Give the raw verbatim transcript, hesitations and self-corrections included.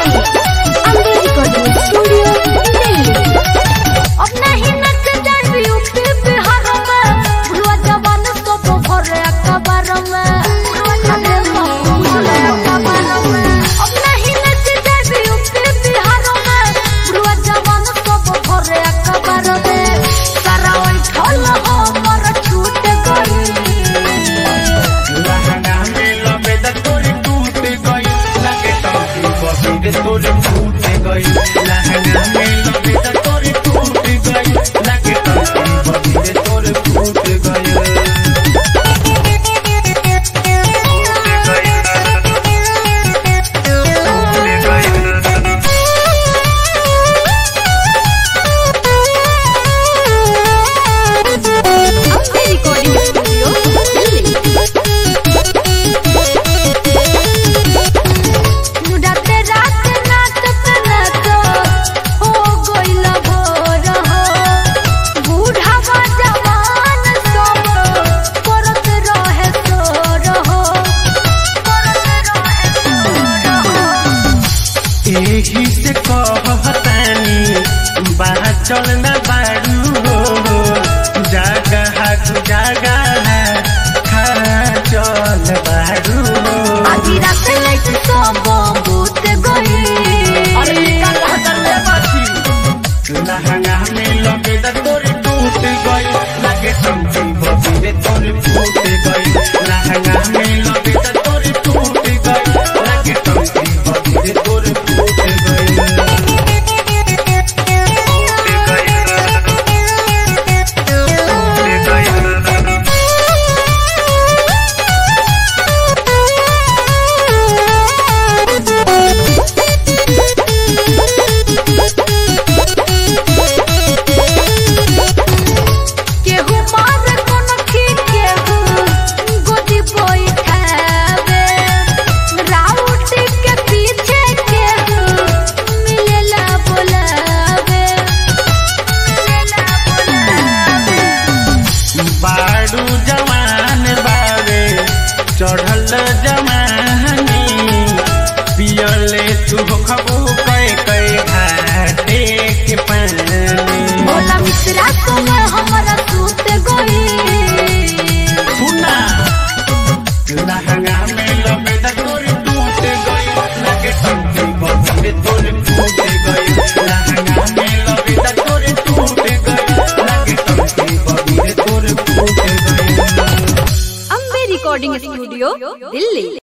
Amber Recording Studio, Delhi. अब नहीं नच जाए यूपी बिहार में, भुलवा जवान तो भरे अखबार में। अब नहीं नच जाए यूपी बिहार में, भुलवा जवान तो भरे अखबार में। सारा उठल हमर छूट गई, लहंगा में लबे द तोरी टूट गई, लगे टंकी बबी दे तोरी फूट गई। लहंगा में लबे द तोरी टूट गई, लगे टंकी बबी दे तोरी फूट गई। एही से कहतानी बाहर चलना बारू हो, जगह जगह खा चल बारू हो। आधी रात लाइट सब बूत गई, लहंगा में लगे द तोरी टूट गई, लगे टंकी बबी दे तोरी फूट गई। लहंगा में लगे द तोरी टूट गई, लगे टंकी बबी दे तोरी फूट गई। बारू जवान बावे चढ़ल जमानी, पियले तू खबू कई कई घाटे के पानी। भोला मिश्रा संग हमरा सूत गई, सुना लहंगा में लबे द तोरी टूट गई, लगे टंकी बबी दे तोरी फूट गई। लहंगा में लबे द तोरी टूट गई, लगे टंकी बबी दे तोरी फूट गई। Amber Recording Studio, Delhi।